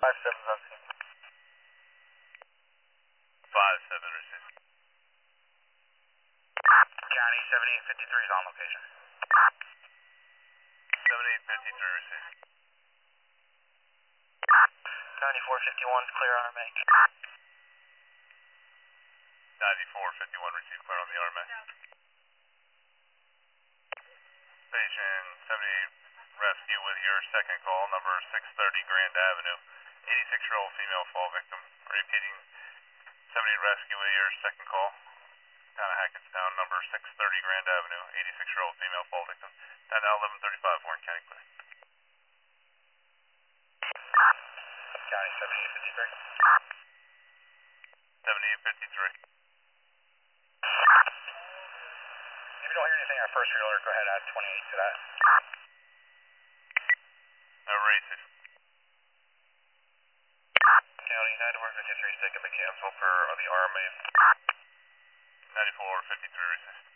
5-7's on scene. 5-7 received. County 7853 is on location. 7853 received. 9451's clear on RMA. 9451 received, clear on the RMA. Station 78 rescue with your second call, number 630 Grand Avenue. 86-year-old female fall victim. Repeating 78 rescue with your second call. Town of Hackettstown, number 630 Grand Avenue. 86-year-old female fall victim. Down now 1135, Warren County clear. County 7853. 7853. If you don't hear anything on first reloader, go ahead, add 28 to that. Racist. County 9453 is taking the cancel per the RMA. 9453 racist.